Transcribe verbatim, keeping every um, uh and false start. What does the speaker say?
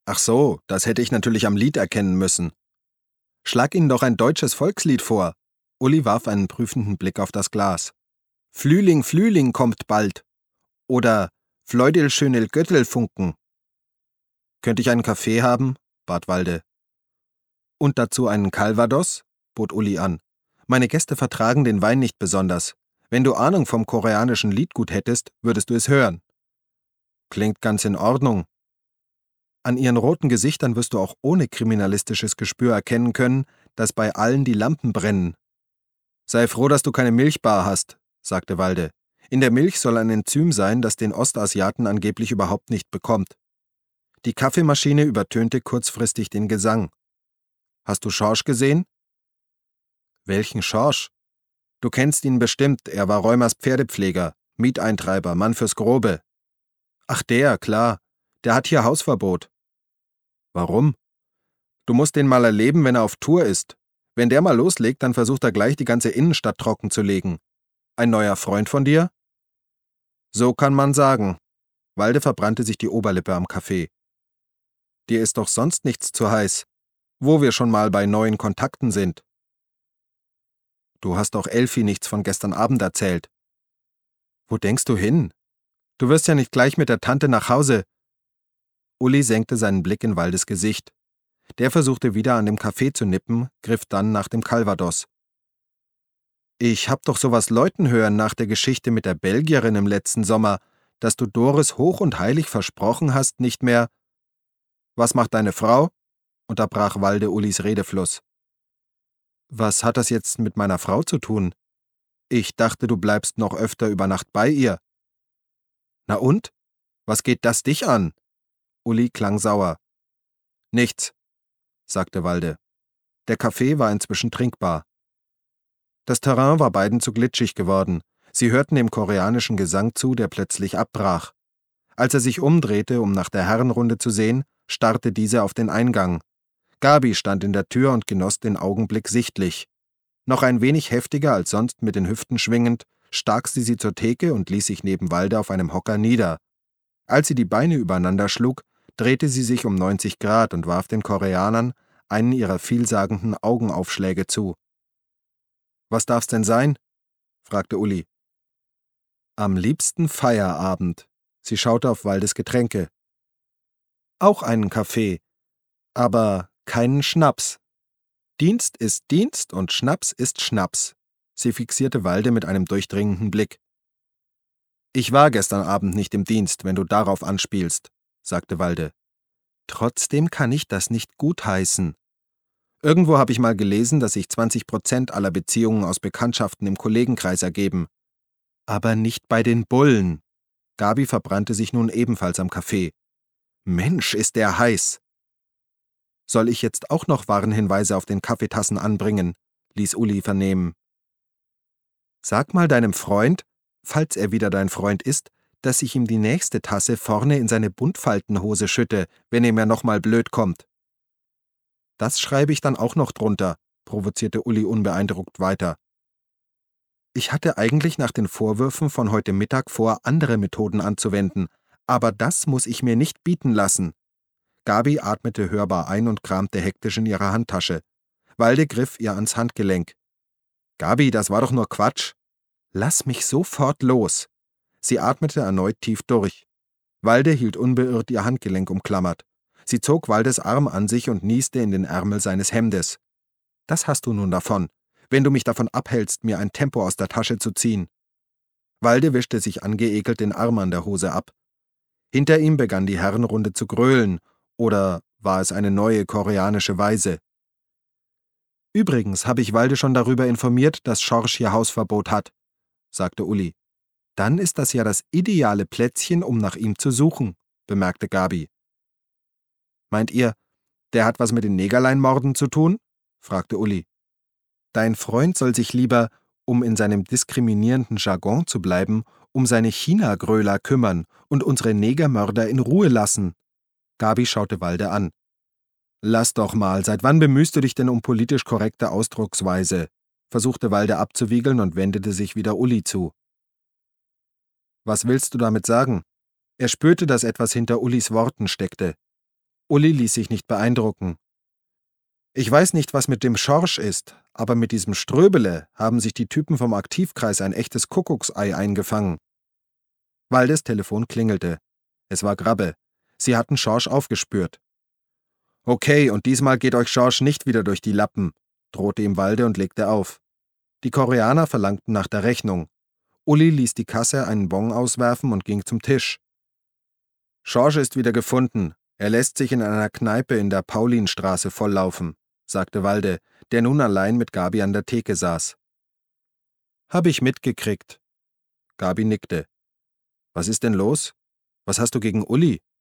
Ach so, das hätte ich natürlich am Lied erkennen müssen. Schlag Ihnen doch ein deutsches Volkslied vor. Uli warf einen prüfenden Blick auf das Glas. Flühling, Flühling kommt bald. Oder Fleudel schönel Göttelfunken. Könnte ich einen Kaffee haben? Bat Walde. Und dazu einen Calvados? Bot Uli an. Meine Gäste vertragen den Wein nicht besonders. Wenn du Ahnung vom koreanischen Liedgut hättest, würdest du es hören. Klingt ganz in Ordnung. An ihren roten Gesichtern wirst du auch ohne kriminalistisches Gespür erkennen können, dass bei allen die Lampen brennen. Sei froh, dass du keine Milchbar hast, sagte Walde. In der Milch soll ein Enzym sein, das den Ostasiaten angeblich überhaupt nicht bekommt. Die Kaffeemaschine übertönte kurzfristig den Gesang. Hast du Schorsch gesehen? Welchen Schorsch? Du kennst ihn bestimmt, er war Rheumers Pferdepfleger, Mieteintreiber, Mann fürs Grobe. Ach der, klar, der hat hier Hausverbot. Warum? Du musst den mal erleben, wenn er auf Tour ist. Wenn der mal loslegt, dann versucht er gleich die ganze Innenstadt trocken zu legen. Ein neuer Freund von dir? So kann man sagen. Walde verbrannte sich die Oberlippe am Kaffee. Dir ist doch sonst nichts zu heiß, wo wir schon mal bei neuen Kontakten sind. Du hast doch Elfi nichts von gestern Abend erzählt. Wo denkst du hin? Du wirst ja nicht gleich mit der Tante nach Hause. Uli senkte seinen Blick in Waldes Gesicht. Der versuchte wieder an dem Kaffee zu nippen, griff dann nach dem Calvados. Ich hab doch sowas läuten hören nach der Geschichte mit der Belgierin im letzten Sommer, dass du Doris hoch und heilig versprochen hast, nicht mehr. Was macht deine Frau? Unterbrach Walde Ulis Redefluss. Was hat das jetzt mit meiner Frau zu tun? Ich dachte, du bleibst noch öfter über Nacht bei ihr. Na und? Was geht das dich an? Uli klang sauer. Nichts, sagte Walde. Der Kaffee war inzwischen trinkbar. Das Terrain war beiden zu glitschig geworden. Sie hörten dem koreanischen Gesang zu, der plötzlich abbrach. Als er sich umdrehte, um nach der Herrenrunde zu sehen, starrte diese auf den Eingang. Gabi stand in der Tür und genoss den Augenblick sichtlich. Noch ein wenig heftiger als sonst mit den Hüften schwingend, stak sie sie zur Theke und ließ sich neben Walde auf einem Hocker nieder. Als sie die Beine übereinander schlug, drehte sie sich um neunzig Grad und warf den Koreanern einen ihrer vielsagenden Augenaufschläge zu. »Was darf's denn sein?« fragte Uli. »Am liebsten Feierabend«, sie schaute auf Waldes Getränke. »Auch einen Kaffee, aber keinen Schnaps. Dienst ist Dienst und Schnaps ist Schnaps«, sie fixierte Walde mit einem durchdringenden Blick. »Ich war gestern Abend nicht im Dienst, wenn du darauf anspielst«, sagte Walde. »Trotzdem kann ich das nicht gutheißen. Irgendwo habe ich mal gelesen, dass sich zwanzig Prozent aller Beziehungen aus Bekanntschaften im Kollegenkreis ergeben. Aber nicht bei den Bullen.« Gabi verbrannte sich nun ebenfalls am Kaffee. »Mensch, ist der heiß!« »Soll ich jetzt auch noch Warnhinweise auf den Kaffeetassen anbringen?« ließ Uli vernehmen. »Sag mal deinem Freund, falls er wieder dein Freund ist, dass ich ihm die nächste Tasse vorne in seine Buntfaltenhose schütte, wenn er mir nochmal blöd kommt.« »Das schreibe ich dann auch noch drunter«, provozierte Uli unbeeindruckt weiter. »Ich hatte eigentlich nach den Vorwürfen von heute Mittag vor, andere Methoden anzuwenden, aber das muss ich mir nicht bieten lassen.« Gabi atmete hörbar ein und kramte hektisch in ihrer Handtasche. Walde griff ihr ans Handgelenk. »Gabi, das war doch nur Quatsch.« »Lass mich sofort los!« Sie atmete erneut tief durch. Walde hielt unbeirrt ihr Handgelenk umklammert. Sie zog Waldes Arm an sich und nieste in den Ärmel seines Hemdes. »Das hast du nun davon, wenn du mich davon abhältst, mir ein Tempo aus der Tasche zu ziehen.« Walde wischte sich angeekelt den Arm an der Hose ab. Hinter ihm begann die Herrenrunde zu gröhlen, oder war es eine neue koreanische Weise? »Übrigens habe ich Walde schon darüber informiert, dass Schorsch hier Hausverbot hat«, sagte Uli. »Dann ist das ja das ideale Plätzchen, um nach ihm zu suchen«, bemerkte Gabi. »Meint ihr, der hat was mit den Negerleinmorden zu tun?« fragte Uli. »Dein Freund soll sich lieber, um in seinem diskriminierenden Jargon zu bleiben, um seine China-Gröler kümmern und unsere Negermörder in Ruhe lassen.« Gabi schaute Walde an. »Lass doch mal, seit wann bemühst du dich denn um politisch korrekte Ausdrucksweise?« versuchte Walde abzuwiegeln und wendete sich wieder Uli zu. »Was willst du damit sagen?« Er spürte, dass etwas hinter Ulis Worten steckte. Uli ließ sich nicht beeindrucken. »Ich weiß nicht, was mit dem Schorsch ist, aber mit diesem Ströbele haben sich die Typen vom Aktivkreis ein echtes Kuckucksei eingefangen.« Waldes Telefon klingelte. Es war Grabbe. Sie hatten Schorsch aufgespürt. »Okay, und diesmal geht euch Schorsch nicht wieder durch die Lappen«, drohte ihm Walde und legte auf. Die Koreaner verlangten nach der Rechnung. Uli ließ die Kasse einen Bon auswerfen und ging zum Tisch. »Schorsch ist wieder gefunden. Er lässt sich in einer Kneipe in der Paulinstraße volllaufen«, sagte Walde, der nun allein mit Gabi an der Theke saß. »Hab ich mitgekriegt.« Gabi nickte. »Was ist denn los? Was hast du gegen Uli?«